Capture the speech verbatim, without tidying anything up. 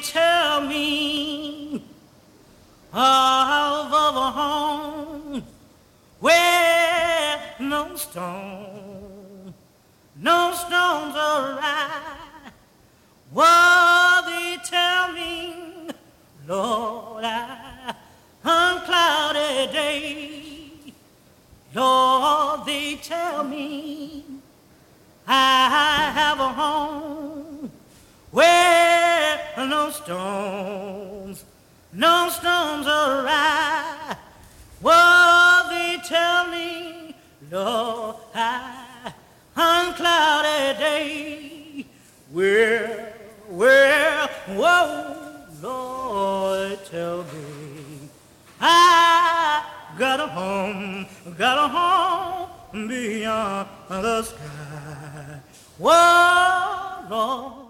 tell me of a home where no stone, no stones arise. What they tell me, Lord, I unclouded day. Lord, they tell me I have a home where no stones, no stones arise. What they tell me, Lord, I unclouded day. Where, where, whoa, Lord, tell me I got a home, got a home beyond the sky. Whoa, Lord.